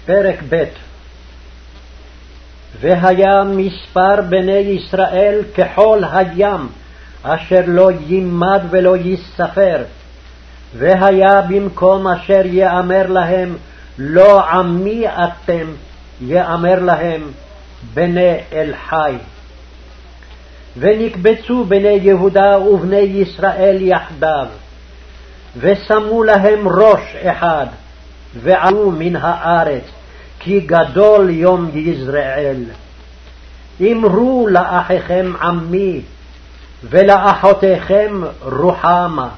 פרק ב'. והיה מספר בני ישראל כחול הים, אשר לא יימד ולא יספר. והיה במקום אשר יאמר להם לא עמי אתם, יאמר להם בני אל חי. ונקבצו בני יהודה ובני ישראל יחדיו, ושמו להם ראש אחד, ועלו מן הארץ, כי גדול יום יזרעאל. אמרו לאחיכם עמי, ולאחותיכם רוחמה.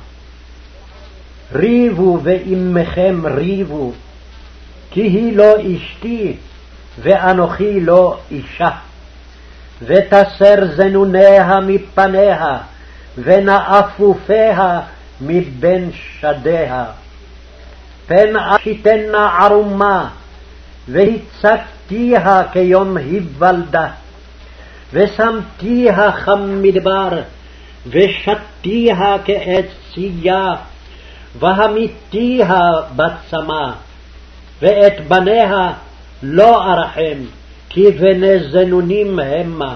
ריבו ואימכם ריבו, כי היא לא אשתי, ואנוכי לא אישה. ותסר זנוניה מפניה, ונאפופיה מבין שדיה. פן אשיתנה ערומה, והצגתיה כיום היוולדה. ושמתיה כמדבר, ושתיה כעץ צייה, והמיתיה בצמא. ואת בניה לא ארחם, כי בני זנונים המה.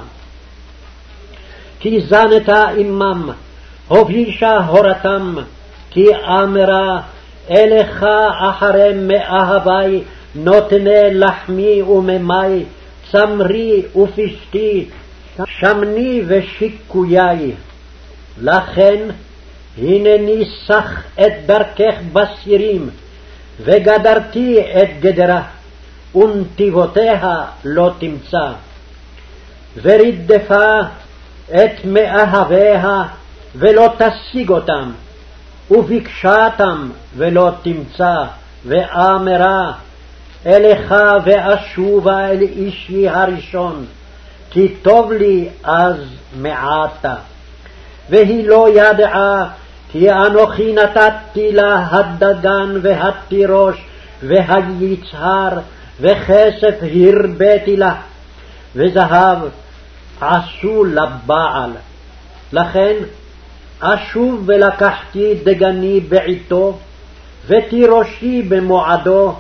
כי זנתה עמם, הובישה הורתם, כי אמרה אלך אחרי מאהבי, נותני לחמי וממי, צמרי ופשתי, שמני ושיקויי. לכן הנני סח את דרכך בסירים, וגדרתי את גדרה, ונתיבותיה לא תמצא. ורדפה את מאהביה, ולא תשיג אותם, וביקשתם ולא תמצא, ואמרה אלך ואשובה אל אישי הראשון, כי טוב לי אז מעתה. והיא לא ידעה, כי אנוכי נתתי לה הדגן והתירוש והיצהר, וכסף הרביתי לה, וזהב עשו לבעל. לכן אשוב ולקחתי דגני בעתו, ותירושי במועדו,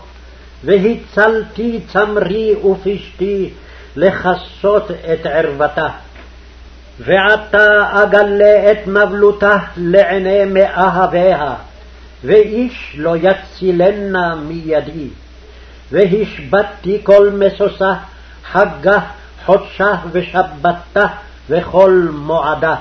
והצלתי צמרי ופשתי לכסות את ערוותה. ועתה אגלה את נבלותה לעיני מאהביה, ואיש לא יצילנה מידי. והשבתתי כל משושה, חגה, חודשה ושבתה, וכל מועדה.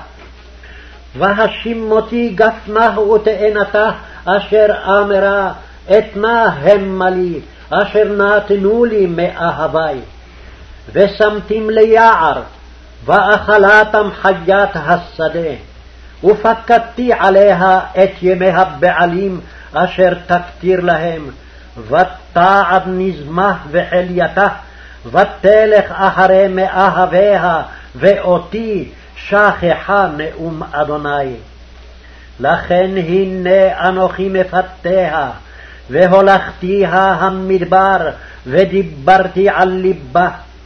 והשימותי גפנה ותאנתה, אשר אמרה אתנה המה לי, אשר נתנו לי מאהבי. ושמתים ליער, ואכלתם חיית השדה. ופקדתי עליה את ימי הבעלים, אשר תקטיר להם. ותעד נזמה וחלייתה, ותלך אחרי מאהביה, ואותי שכחה נאום אדוני. לכן הנה אנוכי מפתיה, והולכתיה המדבר, ודיברתי על ליבה.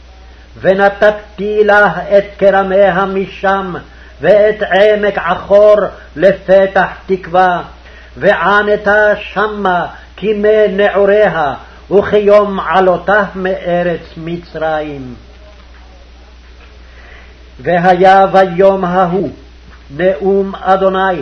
ונתתי לה את כרמיה משם, ואת עמק עכור לפתח תקווה. וענתה שמה כימי נעוריה, וכיום עלותה מארץ מצרים. והיה ביום ההוא נאום אדוני,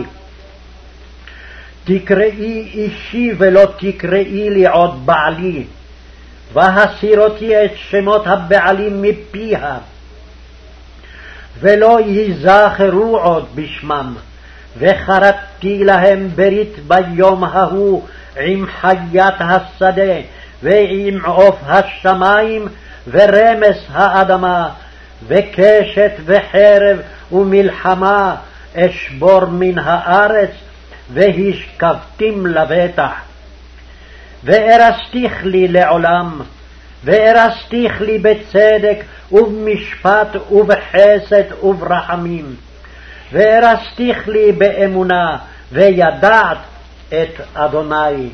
תקראי אישי ולא תקראי לי עוד בעלי, והסירותי את שמות הבעלים מפיה, ולא ייזכרו עוד בשמם. וחרתי להם ברית ביום ההוא עם חיית השדה, ועם עוף השמיים, ורמס האדמה, וקשת וחרב ומלחמה אשבור מן הארץ, והשכבתים לבטח. וארסתיך לי לעולם, וארסתיך לי בצדק ובמשפט ובחסד וברחמים. וארסתיך לי באמונה, וידעת את אדוני.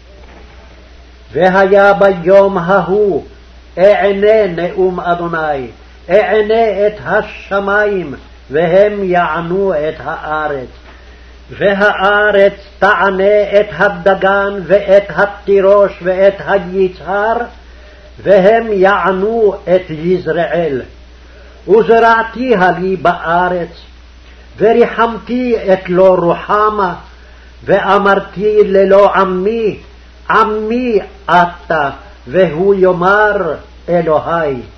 והיה ביום ההוא אענה נאום אדוני, אענה את השמיים, והם יענו את הארץ. והארץ תענה את הדגן ואת התירוש ואת היצהר, והם יענו את יזרעאל. וזרעתיה לי בארץ, וריחמתי את לא רוחמה, ואמרתי ללא עמי, עמי אתה, והוא יאמר אלוהי.